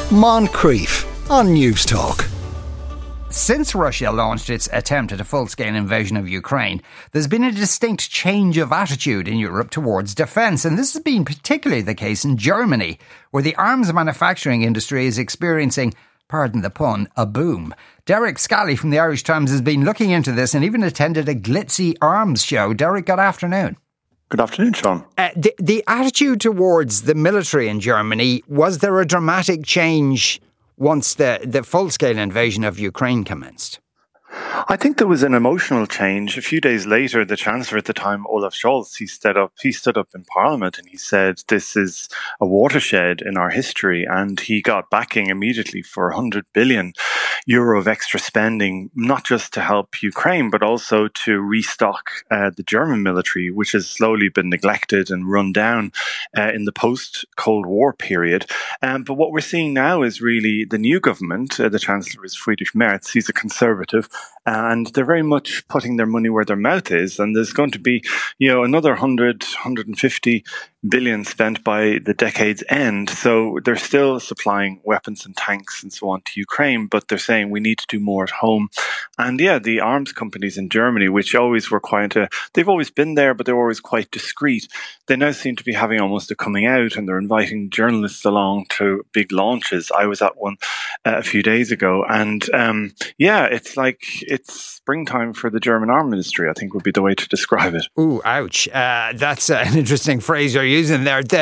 Moncrief on News Talk. Since Russia launched its attempt at a full-scale invasion of Ukraine, there's been a distinct change of attitude in Europe towards defence, and this has been particularly the case in Germany, where the arms manufacturing industry is experiencing, pardon the pun, a boom. Derek Scally from the Irish Times has been looking into this and even attended a glitzy arms show. Derek, good afternoon. Good afternoon, Sean. The attitude towards the military in Germany, was there a dramatic change once the full-scale invasion of Ukraine commenced? I think there was an emotional change. A few days later, the Chancellor at the time, Olaf Scholz, he stood up in Parliament and he said, this is a watershed in our history. And he got backing immediately for €100 billion of extra spending, not just to help Ukraine, but also to restock the German military, which has slowly been neglected and run down in the post-Cold War period. But what we're seeing now is really the new government. The Chancellor is Friedrich Merz. He's a conservative. And they're very much putting their money where their mouth is. And there's going to be, another 150 billion spent by the decade's end. So they're still supplying weapons and tanks and so on to Ukraine, but they're saying we need to do more at home. And the arms companies in Germany, which always were they've always been there, but they were always quite discreet. They now seem to be having almost a coming out, and they're inviting journalists along to big launches. I was at one a few days ago, and it's like it's springtime for the German arms industry, I think would be the way to describe it. Ooh, ouch. That's an interesting phrase you're using there. Is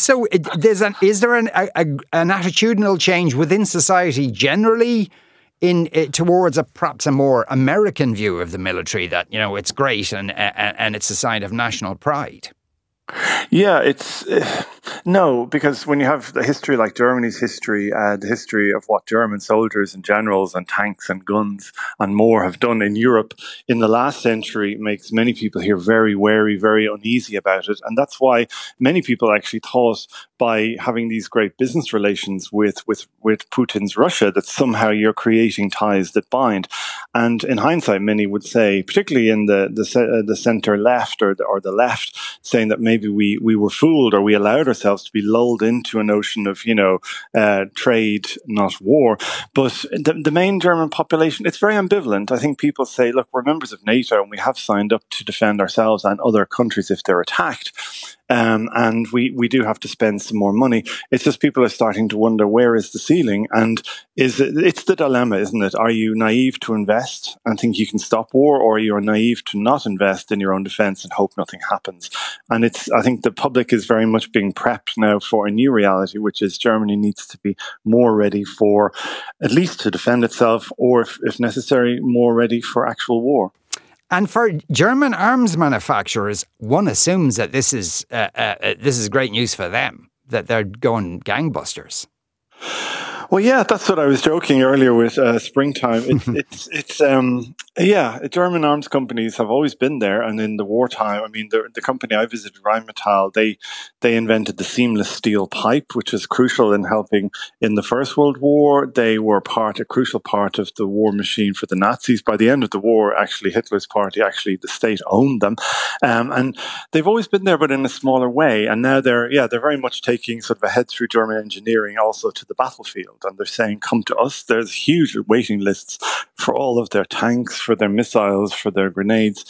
there an attitudinal change within society generally towards perhaps a more American view of the military, that, it's great and it's a sign of national pride? Yeah, it's no, because when you have a history like Germany's history, the history of what German soldiers and generals and tanks and guns and more have done in Europe in the last century makes many people here very wary, very uneasy about it. And that's why many people actually thought by having these great business relations with Putin's Russia that somehow you're creating ties that bind. And in hindsight, many would say, particularly in the centre left or the left, saying that maybe we were fooled, or we allowed ourselves to be lulled into a notion of, trade, not war. But the main German population, it's very ambivalent. I think people say, look, we're members of NATO and we have signed up to defend ourselves and other countries if they're attacked. And we do have to spend some more money. It's just people are starting to wonder, where is the ceiling? And it's the dilemma, isn't it? Are you naive to invest and think you can stop war, or you're naive to not invest in your own defence and hope nothing happens? And I think the public is very much being prepped now for a new reality, which is Germany needs to be more ready for, at least to defend itself, or if necessary, more ready for actual war. And for German arms manufacturers, one assumes that this is great news for them, that they're going gangbusters. Well, yeah, that's what I was joking earlier with springtime. German arms companies have always been there, and in the wartime, I mean, the company I visited, Rheinmetall, they invented the seamless steel pipe, which was crucial in helping in the First World War. They were a crucial part of the war machine for the Nazis. By the end of the war, actually, Hitler's party, the state owned them, and they've always been there, but in a smaller way. And now they're very much taking sort of a head through German engineering also to the battlefield. And they're saying, come to us. There's huge waiting lists for all of their tanks, for their missiles, for their grenades.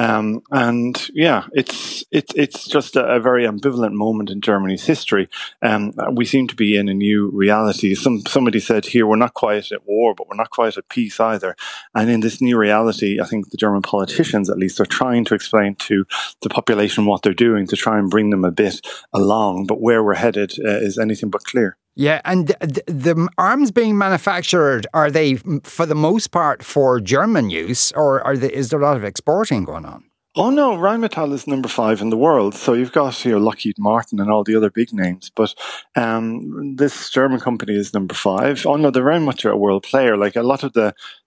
It's just a very ambivalent moment in Germany's history. We seem to be in a new reality. Somebody said here, we're not quite at war, but we're not quite at peace either. And in this new reality, I think the German politicians, at least, are trying to explain to the population what they're doing to try and bring them a bit along. But where we're headed is anything but clear. Yeah, and the arms being manufactured, are they, for the most part, for German use, or is there a lot of exporting going on? Oh no, Rheinmetall is number 5 in the world. So you've got Lockheed Martin and all the other big names, but this German company is number 5. Oh no, they're very much a world player. Like a lot of the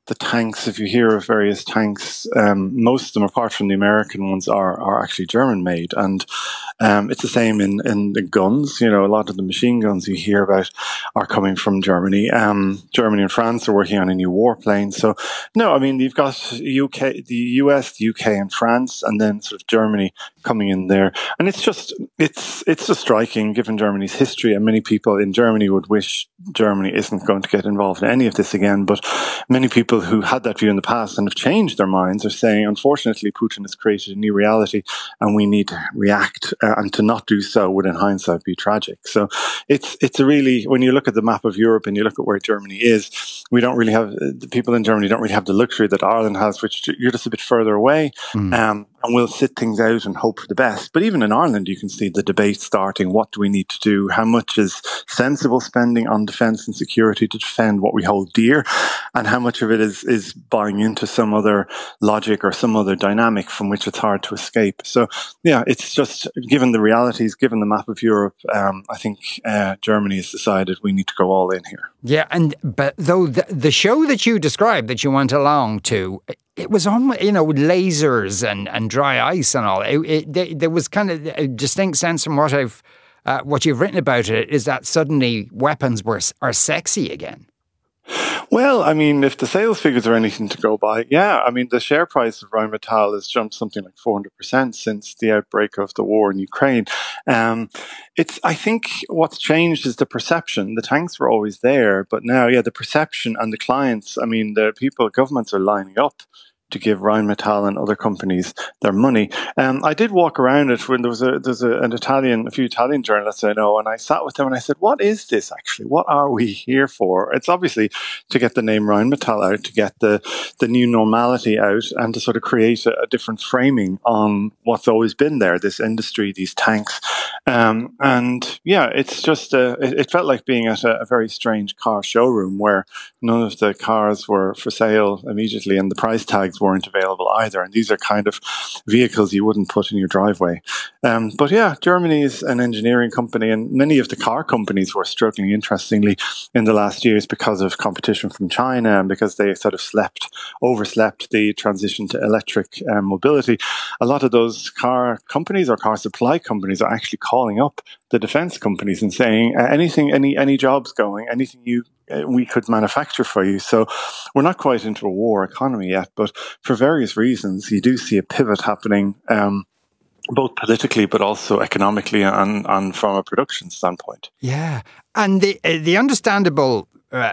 the tanks, if you hear of various tanks, most of them, apart from the American ones, are actually German-made. And it's the same in the guns. You know, a lot of the machine guns you hear about are coming from Germany. Germany and France are working on a new warplane. So, no, I mean, you've got the US, the UK and France, and then sort of Germany coming in there. And it's just striking, given Germany's history. And many people in Germany would wish Germany isn't going to get involved in any of this again. But many people who had that view in the past and have changed their minds are saying, unfortunately, Putin has created a new reality and we need to react. And to not do so would, in hindsight, be tragic. So it's a really, when you look at the map of Europe and you look at where Germany is, we don't really have, the people in Germany don't really have the luxury that Ireland has, which you're just a bit further away. And we'll sit things out and hope for the best. But even in Ireland, you can see the debate starting. What do we need to do? How much is sensible spending on defence and security to defend what we hold dear? And how much of it is buying into some other logic or some other dynamic from which it's hard to escape? So, yeah, it's just, given the realities, given the map of Europe, I think Germany has decided we need to go all in here. Yeah, but though the show that you described that you went along to, it was on, with lasers and dry ice and all. There was kind of a distinct sense from what you've written about it, is that suddenly weapons are sexy again. Well, I mean, if the sales figures are anything to go by, yeah. I mean, the share price of Rheinmetall has jumped something like 400% since the outbreak of the war in Ukraine. I think what's changed is the perception. The tanks were always there, but now, the perception and the clients, I mean, governments are lining up to give Rheinmetall and other companies their money. I did walk around it when there's a few Italian journalists I know, and I sat with them and I said, what is this actually? What are we here for? It's obviously to get the name Rheinmetall out, to get the new normality out, and to sort of create a different framing on what's always been there, this industry, these tanks. It's just, it felt like being at a very strange car showroom where none of the cars were for sale immediately and the price tags weren't available either. And these are kind of vehicles you wouldn't put in your driveway. Germany is an engineering company, and many of the car companies were struggling, interestingly, in the last years because of competition from China and because they sort of overslept the transition to electric mobility. A lot of those car companies or car supply companies are actually calling up the defense companies and saying, any jobs going, anything we could manufacture for you. So we're not quite into a war economy yet, but for various reasons, you do see a pivot happening, both politically but also economically and from a production standpoint. Yeah, and the understandable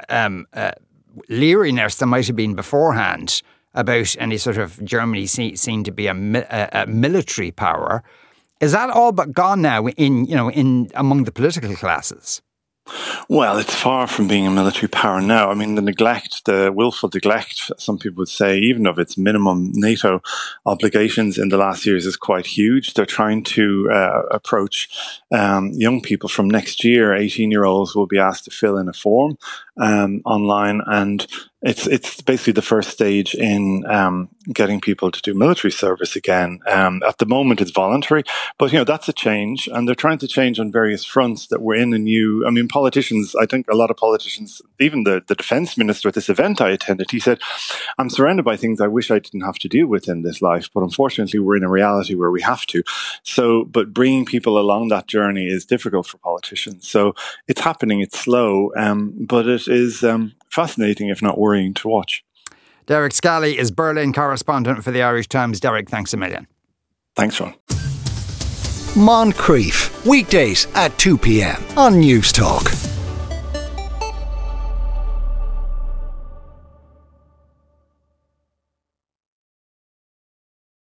leeriness there might have been beforehand about any sort of Germany seen to be a military power, is that all but gone now in among the political classes? Well, it's far from being a military power now. I mean, the willful neglect, some people would say, even of its minimum NATO obligations in the last years is quite huge. They're trying to approach young people from next year. 18-year-olds will be asked to fill in a form online, and it's basically the first stage in getting people to do military service again. At the moment, it's voluntary, but that's a change, and they're trying to change on various fronts. That we're in a new. I mean, politicians. I think a lot of politicians, even the defense minister at this event I attended, he said, "I'm surrounded by things I wish I didn't have to deal with in this life, but unfortunately, we're in a reality where we have to." So, but bringing people along that journey is difficult for politicians. So it's happening. It's slow, but it is fascinating, if not worrying, to watch. Derek Scally is Berlin correspondent for the Irish Times. Derek, thanks a million. Thanks, Ron. Moncrief, weekdays at 2 p.m. on News Talk.